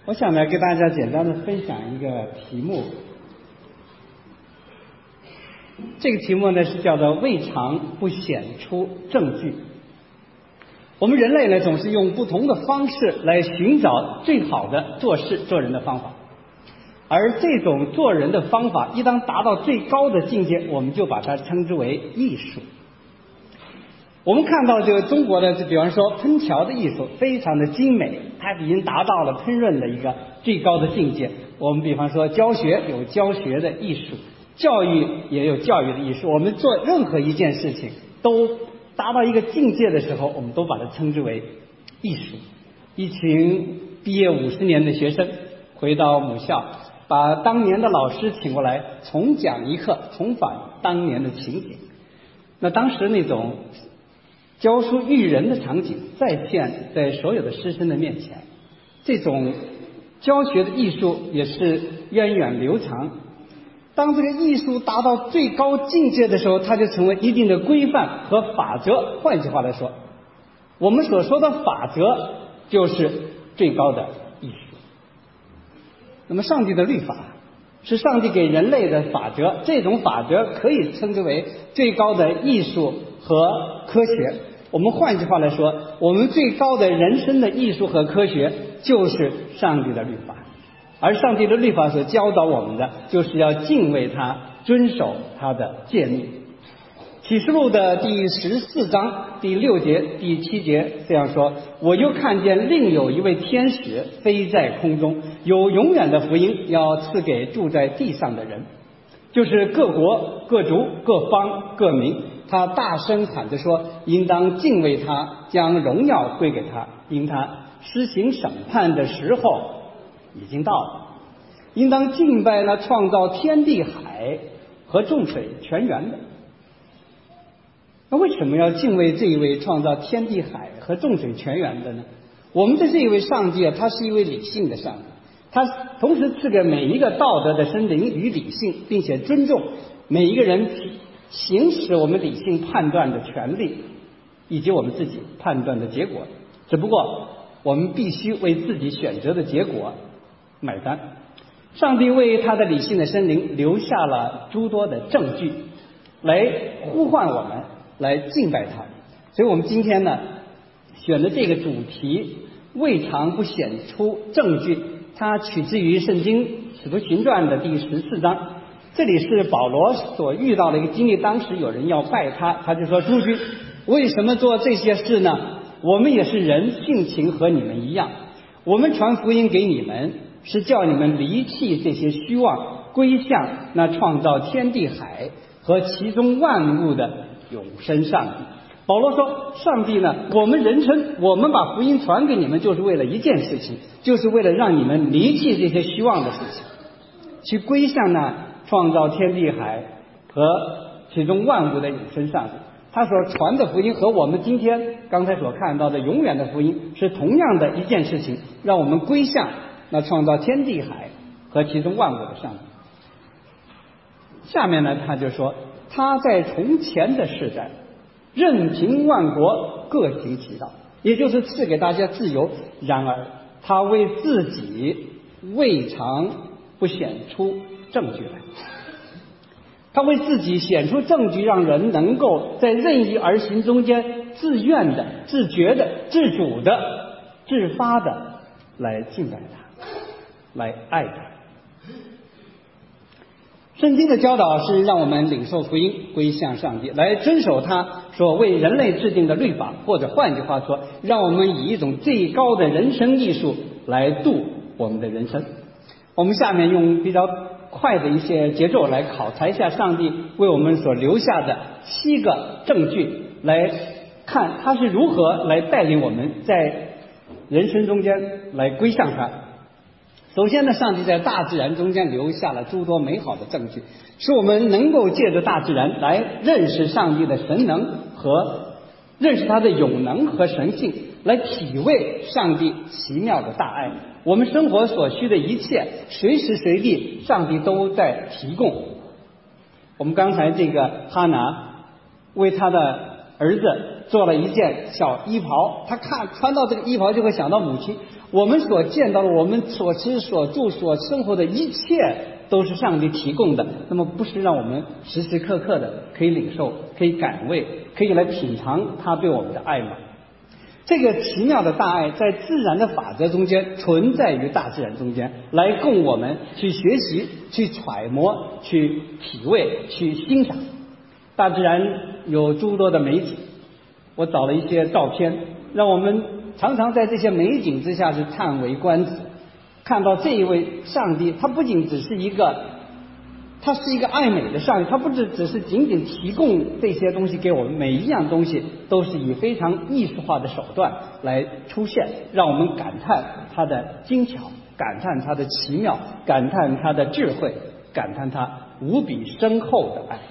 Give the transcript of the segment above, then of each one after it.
我想呢，给大家简单的分享一个题目。这个题目呢是叫做“未尝不显出证据”。我们人类呢总是用不同的方式来寻找最好的做事做人的方法，而这种做人的方法一旦达到最高的境界，我们就把它称之为艺术。我们看到这个中国的，比方说烹调的艺术非常的精美，它已经达到了烹饪的一个最高的境界。我们比方说教学有教学的艺术，教育也有教育的艺术。我们做任何一件事情都达到一个境界的时候，我们都把它称之为艺术。一群毕业50年的学生回到母校，把当年的老师请过来重讲一课，重返当年的情景。那当时那种教书育人的场景再现在所有的师生的面前，这种教学的艺术也是源远流长。当这个艺术达到最高境界的时候，它就成为一定的规范和法则。换句话来说，我们所说的法则就是最高的艺术。那么上帝的律法是上帝给人类的法则，这种法则可以称之为最高的艺术和科学。我们换句话来说，我们最高的人生的艺术和科学就是上帝的律法，而上帝的律法所教导我们的就是要敬畏他，遵守他的诫命。启示录的第14章第6节第7节这样说：我又看见另有一位天使飞在空中，有永远的福音要赐给住在地上的人，就是各国各族各方各民。他大声喊着说，应当敬畏他，将荣耀归给他，因他施行审判的时候已经到了。应当敬拜那创造天地海和众水泉源的。那为什么要敬畏这一位创造天地海和众水泉源的呢？我们的这一位上帝啊，他是一位理性的上帝，他同时赐给每一个道德的生灵与理性，并且尊重每一个人行使我们理性判断的权利，以及我们自己判断的结果。只不过我们必须为自己选择的结果买单。上帝为他的理性的生灵留下了诸多的证据，来呼唤我们来敬拜他。所以我们今天呢选的这个主题未尝不显出证据，它取自于圣经使徒行传的第14章。这里是保罗所遇到的一个经历，当时有人要拜他，他就说：诸君为什么做这些事呢？我们也是人，性情和你们一样。我们传福音给你们，是叫你们离弃这些虚妄，归向那创造天地海和其中万物的永生上帝。保罗说，上帝呢，我们把福音传给你们，就是为了一件事情，就是为了让你们离弃这些虚妄的事情，去归向那创造天地海和其中万物的永生上帝。他所传的福音和我们今天刚才所看到的永远的福音是同样的一件事情，让我们归向那创造天地海和其中万物的上帝。下面呢，他就说，他在从前的世代任凭万国各行其道，也就是赐给大家自由。然而他为自己未尝不显出证据来，他为自己显出证据，让人能够在任意而行中间自愿的、自觉的、自主的、自发的来敬拜他，来爱他。圣经的教导是让我们领受福音，归向上帝，来遵守他所为人类制定的律法，或者换句话说，让我们以一种最高的人生艺术来度我们的人生。我们下面用比较快的一些节奏来考察一下上帝为我们所留下的7个证据，来看他是如何来带领我们在人生中间来归向他。首先呢，上帝在大自然中间留下了诸多美好的证据，使我们能够借着大自然来认识上帝的神能和认识他的永能和神性，来体会上帝奇妙的大爱。我们生活所需的一切，随时随地上帝都在提供。我们刚才这个哈拿为他的儿子做了一件小衣袍，他穿到这个衣袍就会想到母亲。我们所见到的，我们所吃所住所生活的一切都是上帝提供的，那么不是让我们时时刻刻的可以领受，可以感味，可以来品尝他对我们的爱吗？这个奇妙的大爱在自然的法则中间存在于大自然中间，来供我们去学习，去揣摩，去体味，去欣赏。大自然有诸多的美景，我找了一些照片，让我们常常在这些美景之下是叹为观止，看到这一位上帝，他不仅只是一个，他是一个爱美的上帝，他不只是仅仅提供这些东西给我们，每一样东西都是以非常艺术化的手段来出现，让我们感叹他的精巧，感叹他的奇妙，感叹他的智慧，感叹他无比深厚的爱。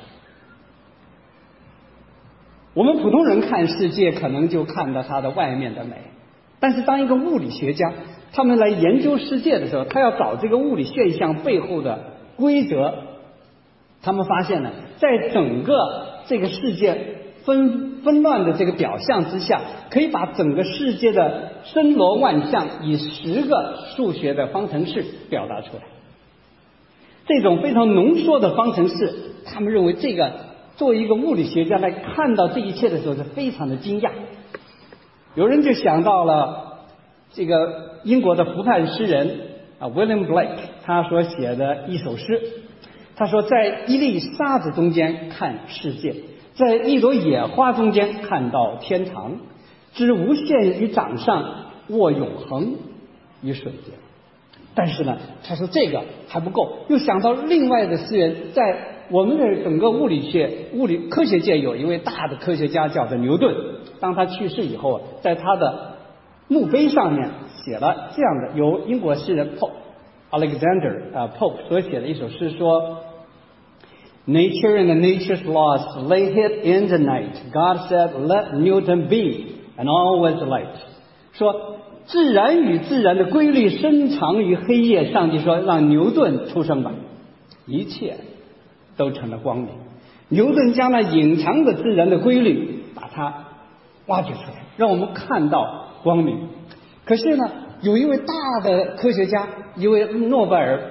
我们普通人看世界可能就看到它的外面的美，但是当一个物理学家他们来研究世界的时候，他要找这个物理现象背后的规则，他们发现呢，在整个这个世界纷乱的这个表象之下，可以把整个世界的森罗万象以10个数学的方程式表达出来。这种非常浓缩的方程式，他们认为这个作为一个物理学家来看到这一切的时候是非常的惊讶。有人就想到了这个英国的湖畔诗人William Blake 他所写的一首诗，他说，在一粒沙子中间看世界，在一朵野花中间看到天堂，知无限于掌上，握永恒于水间。但是呢，他说这个还不够，又想到另外的诗人，在我们的整个物理科学界有一位大的科学家叫做牛顿，当他去世以后，在他的墓碑上面写了这样的，由英国诗人 Alexander Pope 所写的一首诗，说 Nature and nature's laws lay hid in the night. God said, let Newton be, and all was light. 说自然与自然的规律深藏于黑夜，上帝说让牛顿出生吧，一切都成了光明。牛顿将那隐藏的自然的规律把它挖掘出来，让我们看到光明。可是呢，有一位大的科学家，一位诺贝尔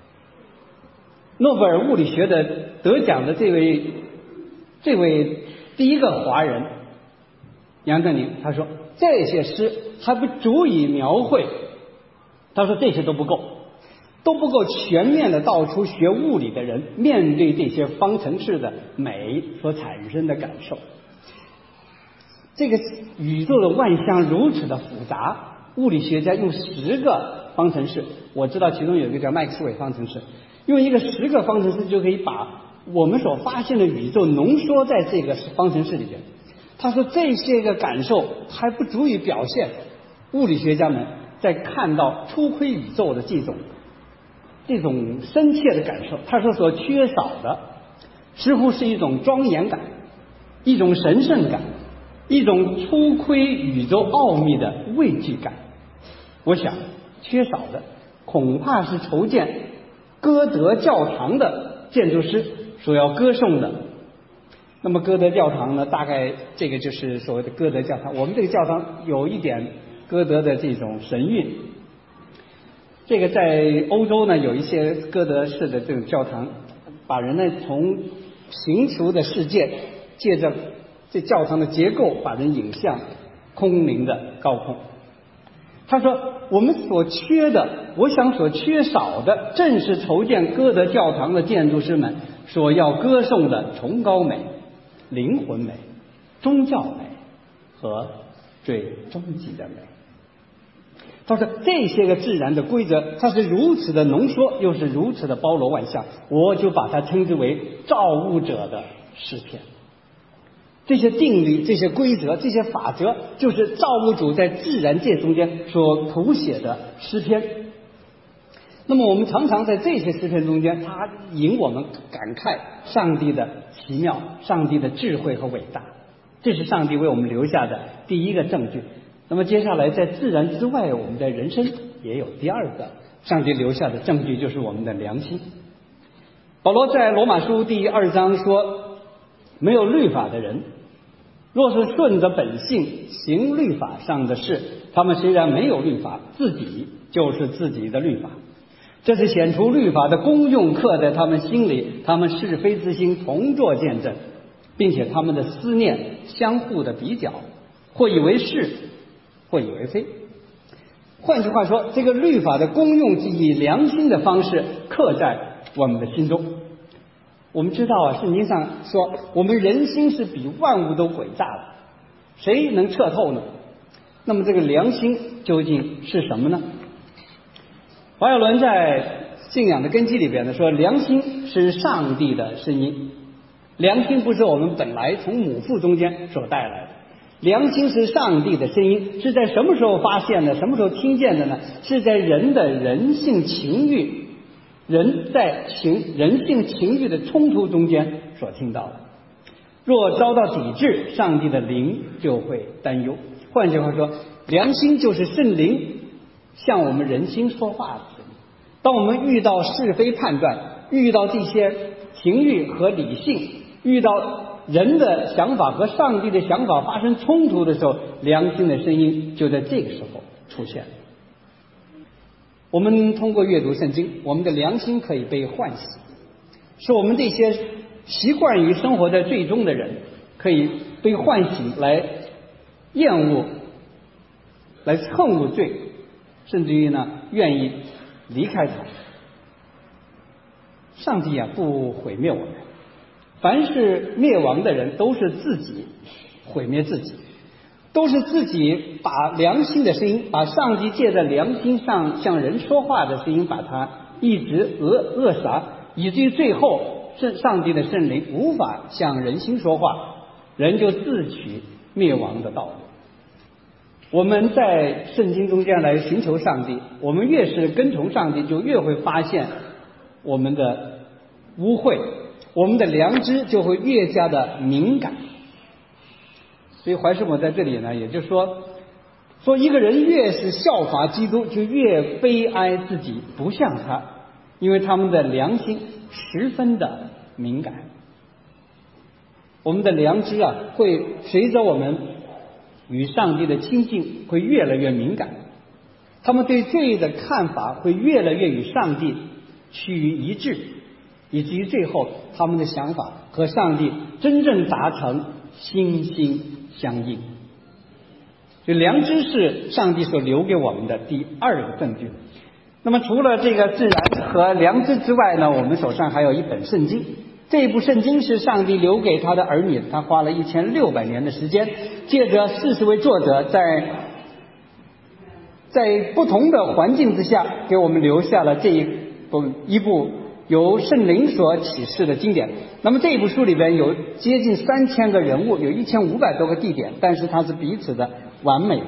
物理学的得奖的这位第一个华人杨振宁，他说这些诗还不足以描绘，他说这些都不够全面的道出学物理的人面对这些方程式的美所产生的感受。这个宇宙的万象如此的复杂，物理学家用10个方程式，我知道其中有一个叫麦克斯韦方程式，用一个10个方程式就可以把我们所发现的宇宙浓缩在这个方程式里边。他说这些个感受还不足以表现物理学家们在看到初窥宇宙的这种深切的感受。他说所缺少的似乎是一种庄严感，一种神圣感，一种初窥宇宙奥秘的畏惧感。我想缺少的恐怕是筹建歌德教堂的建筑师所要歌颂的。那么歌德教堂呢，大概这个就是所谓的歌德教堂。我们这个教堂有一点歌德的这种神韵。这个在欧洲呢，有一些歌德式的这种教堂，把人呢从形俗的世界借着这教堂的结构把人引向空明的高空。他说我们所缺的，我想所缺少的，正是筹建歌德教堂的建筑师们所要歌颂的崇高美、灵魂美、宗教美和最终极的美。他说这些个自然的规则，它是如此的浓缩，又是如此的包罗万象，我就把它称之为造物者的诗篇。这些定律、这些规则、这些法则，就是造物主在自然界中间所谱写的诗篇。那么我们常常在这些诗篇中间，它引我们感慨上帝的奇妙、上帝的智慧和伟大。这是上帝为我们留下的第一个证据。那么接下来在自然之外，我们的人生也有第二个上帝留下的证据，就是我们的良心。保罗在罗马书第2章说，没有律法的人若是顺着本性行律法上的事，他们虽然没有律法，自己就是自己的律法。这是显出律法的功用刻在他们心里，他们是非之心同作见证，并且他们的思念相互的比较，或以为是，或以为非。换句话说，这个律法的功用是以良心的方式刻在我们的心中。我们知道啊，圣经上说我们人心是比万物都诡诈的，谁能彻透呢？那么这个良心究竟是什么呢？华尔伦在信仰的根基里边呢说，良心是上帝的声音。良心不是我们本来从母腹中间所带来的，良心是上帝的声音，是在什么时候发现的？什么时候听见的呢？是在人的人性情欲，人在人性情欲的冲突中间所听到的。若遭到抵制，上帝的灵就会担忧。换句话说，良心就是圣灵向我们人心说话的声音。当我们遇到是非判断，遇到这些情欲和理性，遇到人的想法和上帝的想法发生冲突的时候，良心的声音就在这个时候出现了。我们通过阅读圣经，我们的良心可以被唤醒，是我们这些习惯于生活在罪中的人可以被唤醒，来厌恶，来恨恶罪，甚至于呢愿意离开它。上帝啊不毁灭我们，凡是灭亡的人都是自己毁灭自己，都是自己把良心的声音，把上帝借在良心上向人说话的声音，把它一直扼杀，以至于最后上帝的圣灵无法向人心说话，人就自取灭亡的道路。我们在圣经中间来寻求上帝，我们越是跟从上帝，就越会发现我们的污秽，我们的良知就会越加的敏感。所以怀师母在这里呢，也就是说一个人越是效法基督，就越悲哀自己不像他，因为他们的良心十分的敏感。我们的良知啊，会随着我们与上帝的亲近会越来越敏感，他们对罪的看法会越来越与上帝趋于一致，以至于最后他们的想法和上帝真正达成心心相应。所以良知是上帝所留给我们的第二个证据。那么除了这个自然和良知之外呢，我们手上还有一本圣经。这部圣经是上帝留给他的儿女，他花了1600年的时间，借着40位作者在不同的环境之下，给我们留下了这一部由圣灵所启示的经典。那么这一部书里边有接近3000个人物，有1500多个地点，但是它是彼此的完美。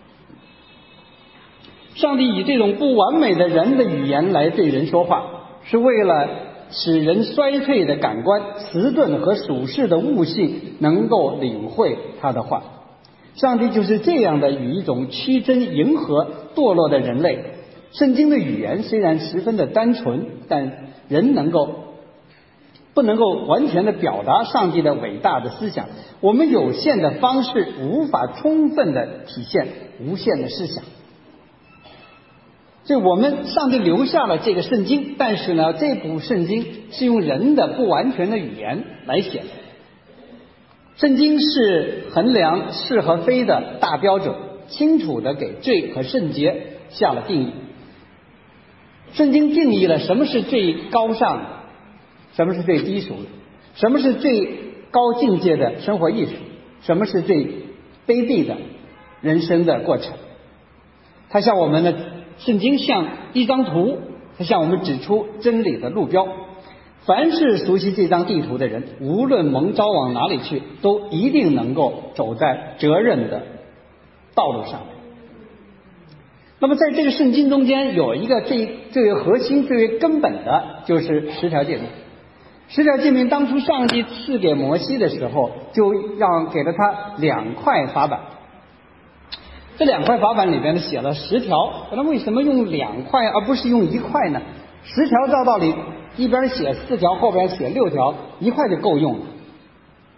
上帝以这种不完美的人的语言来对人说话，是为了使人衰退的感官、迟钝和属世的悟性能够领会他的话。上帝就是这样的与一种屈尊迎合堕落的人类。圣经的语言虽然十分的单纯，但人不能够完全的表达上帝的伟大的思想，我们有限的方式无法充分的体现无限的思想。所以我们上帝留下了这个圣经，但是呢，这部圣经是用人的不完全的语言来写的。圣经是衡量是和非的大标准，清楚的给罪和圣洁下了定义。圣经定义了什么是最高尚的，什么是最低俗的，什么是最高境界的生活艺术，什么是最卑鄙的人生的过程。它向我们的圣经像一张图，它向我们指出真理的路标。凡是熟悉这张地图的人，无论蒙召往哪里去，都一定能够走在责任的道路上。那么在这个圣经中间有一个最为核心、最为根本的，就是10条诫命。10条诫命当初上帝赐给摩西的时候，就给了他2块法板。这2块法板里边写了10条，那为什么用2块而不是用1块呢？10条照道理一边写4条，后边写6条，1块就够用了。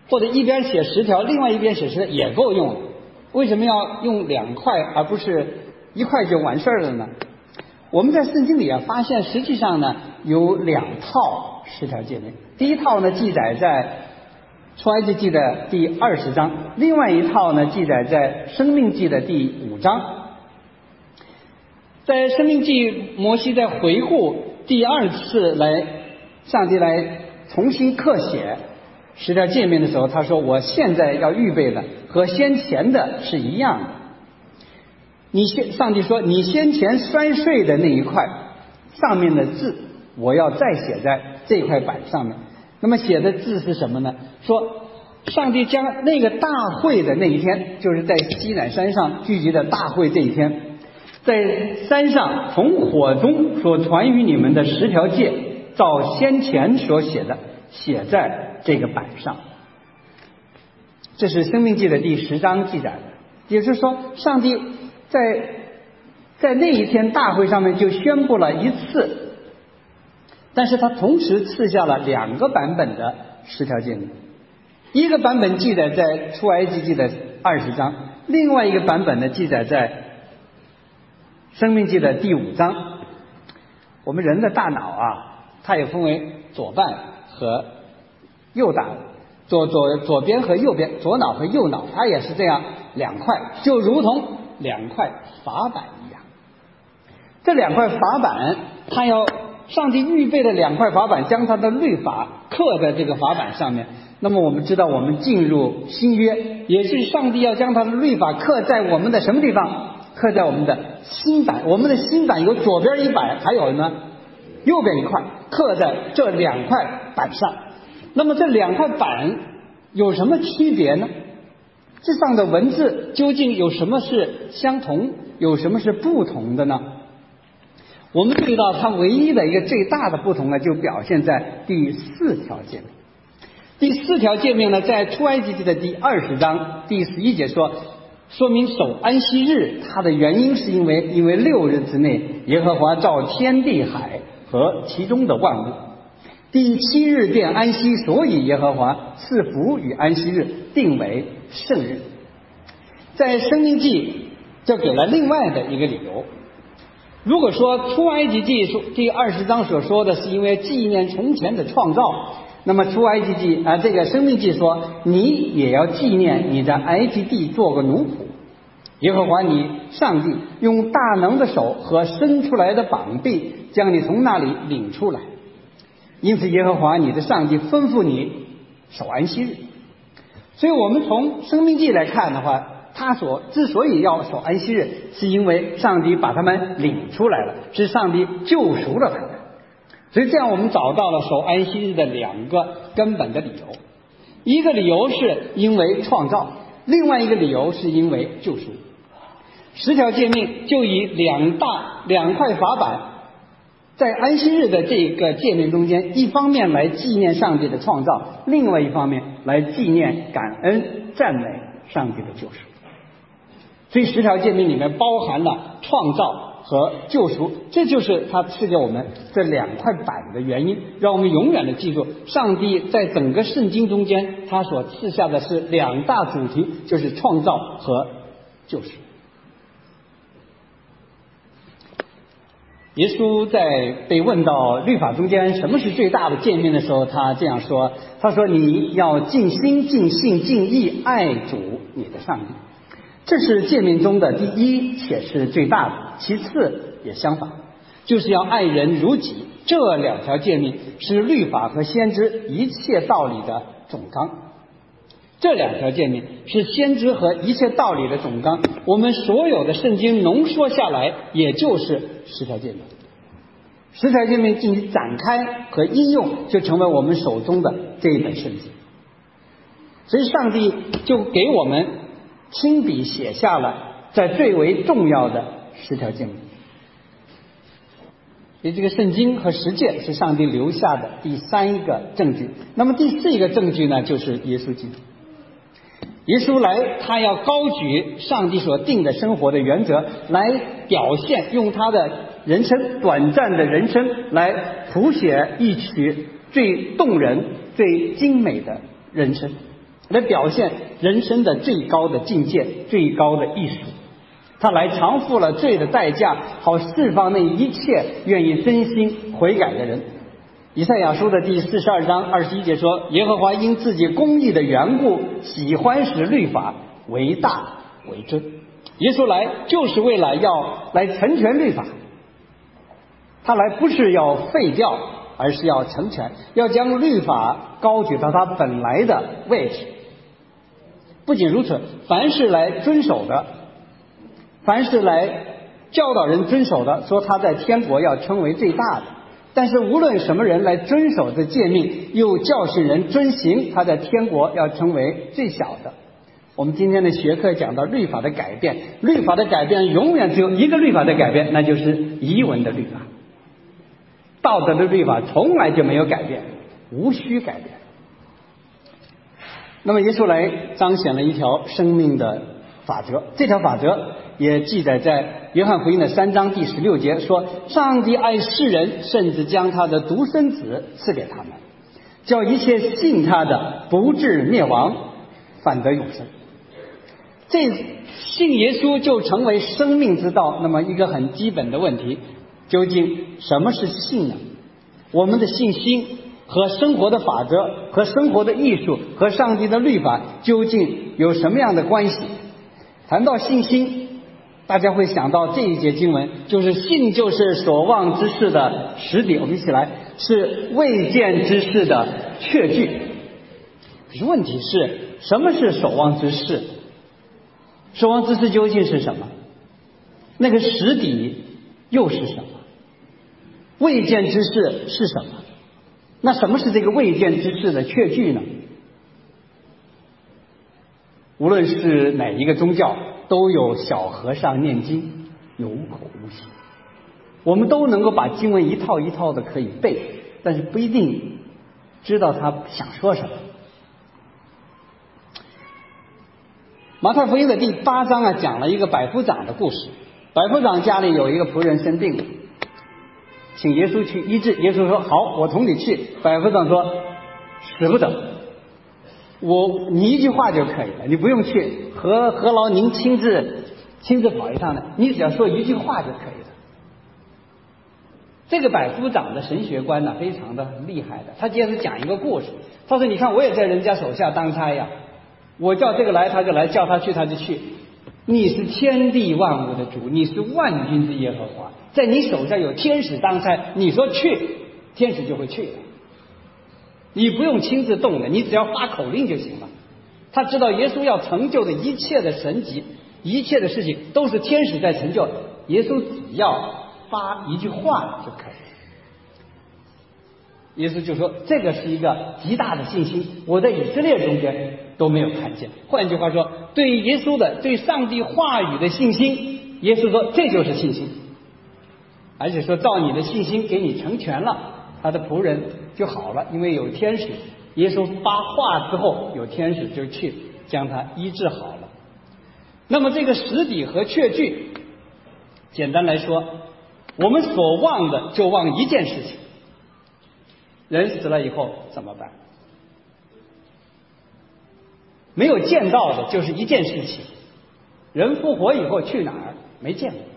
或者一边写10条，另外一边写10条也够用了。为什么要用2块而不是1块就完事儿了呢？我们在圣经里发现，实际上呢有2套10条诫命。第一套呢记载在出埃及记的第20章，另外一套呢记载在申命记的第5章。在申命记，摩西在回顾第2次上帝来重新刻写10条诫命的时候，他说我现在要预备的和先前的是一样的。上帝说你先前摔碎的那一块上面的字，我要再写在这块板上面。那么写的字是什么呢？说上帝将那个大会的那一天，就是在西乃山上聚集的大会这一天，在山上从火中所传于你们的10条诫，照先前所写的写在这个板上。这是申命记的第10章记载的。也就是说，上帝在那一天大会上面就宣布了一次，但是他同时赐下了2个版本的10条诫命。一个版本记载在出埃及记的20章，另外一个版本呢记载在申命记的第5章。我们人的大脑它也分为左半和右大，左边和右边，左脑和右脑，它也是这样2块，就如同2块法板一样。这2块法板，上帝预备的2块法板，将他的律法刻在这个法板上面。那么我们知道，我们进入新约，也是上帝要将他的律法刻在我们的什么地方？刻在我们的心板。我们的心板有左边1板，还有呢右边1块，刻在这2块板上。那么这2块板有什么区别呢？这上的文字究竟有什么是相同，有什么是不同的呢？我们注意到它唯一的一个最大的不同呢，就表现在第4条诫命。第4条诫命呢，在出埃及记的第20章第11节说明守安息日，它的原因是因为6日之内耶和华造天地海和其中的万物，第7日便安息，所以耶和华赐福与安息日，定为圣日。在申命记就给了另外的一个理由。如果说出埃及记第20章所说的是因为纪念从前的创造，那么出埃及记这个申命记说你也要纪念你在埃及地做个奴仆，耶和华你上帝用大能的手和伸出来的膀臂将你从那里领出来，因此耶和华你的上帝吩咐你守安息日。所以我们从申命记来看的话，他之所以要守安息日，是因为上帝把他们领出来了，是上帝救赎了他们。所以这样我们找到了守安息日的2个根本的理由。一个理由是因为创造，另外一个理由是因为救赎。10条诫命就以2块法板在安息日的这个诫命中间，一方面来纪念上帝的创造，另外一方面来纪念感恩赞美上帝的救赎。所以10条诫命里面包含了创造和救赎，这就是他赐给我们这2块板的原因，让我们永远的记住，上帝在整个圣经中间他所赐下的是2大主题，就是创造和救赎。耶稣在被问到律法中间什么是最大的诫命的时候，他这样说，他说你要尽心尽性尽意爱主你的上帝，这是诫命中的第一，且是最大的，其次也相仿，就是要爱人如己。这2条诫命是律法和先知一切道理的总纲。这2条诫命是先知和一切道理的总纲，我们所有的圣经浓缩下来，也就是10条诫命。10条诫命进行展开和应用，就成为我们手中的这一本圣经。所以上帝就给我们亲笔写下了在最为重要的10条诫命。所以这个圣经和实践是上帝留下的第3个证据。那么第4个证据呢，就是耶稣基督。耶稣来，他要高举上帝所定的生活的原则，来表现，用他的人生，短暂的人生来谱写一曲最动人最精美的人生。 来表现人生的最高的境界、最高的艺术。他来偿付了罪的代价，好释放那一切愿意真心悔改的人。以赛亚书的第42章21节说，耶和华因自己公义的缘故，喜欢使律法为大为尊。耶稣来就是为了要来成全律法，他来不是要废掉，而是要成全，要将律法高举到他本来的位置。不仅如此，凡是来遵守的，凡是来教导人遵守的，说他在天国要称为最大的。但是无论什么人来遵守这诫命，又教训人遵行，他在天国要称为最小的。我们今天的学科讲到律法的改变，律法的改变永远只有一个律法的改变，那就是遗文的律法。道德的律法从来就没有改变，无需改变。那么耶稣来彰显了一条生命的法则，这条法则也记载在约翰福音的3章第16节，说上帝爱世人，甚至将他的独生子赐给他们，叫一切信他的不至灭亡，反得永生。这信耶稣就成为生命之道。那么一个很基本的问题，究竟什么是信呢？我们的信心和生活的法则，和生活的艺术，和上帝的律法究竟有什么样的关系？谈到信心，大家会想到这一节经文，就是信就是所望之事的实底，我们一起来，是未见之事的确据。可是问题是，什么是所望之事？所望之事究竟是什么？那个实底又是什么？未见之事是什么？那什么是这个未见之事的确据呢？无论是哪一个宗教，都有小和尚念经，有口无心。我们都能够把经文一套一套的可以背，但是不一定知道他想说什么。马太福音的第8章讲了一个百夫长的故事。百夫长家里有一个仆人生病了，请耶稣去医治。耶稣说好，我同你去。百夫长说使不得，你一句话就可以了，你不用去，何劳您亲自跑一趟呢？你只要说一句话就可以了。这个百夫长的神学观呢，非常的厉害的。他接着讲一个故事，他说你看我也在人家手下当差呀，我叫这个来他就来，叫他去他就去。你是天地万物的主，你是万军之耶和华，在你手下有天使当差，你说去，天使就会去的。你不用亲自动的，你只要发口令就行了。他知道耶稣要成就的一切的神迹，一切的事情都是天使在成就，耶稣只要发一句话就可以。耶稣就说这个是一个极大的信心，我在以色列中间都没有看见。换句话说，对耶稣的对上帝话语的信心，耶稣说这就是信心，而且说照你的信心给你成全了，他的仆人就好了，因为有天使。耶稣发话之后，有天使就去将他医治好了。那么这个实底和确据，简单来说，我们所望的就望一件事情，人死了以后怎么办？没有见到的就是一件事情，人复活以后去哪儿？没见过。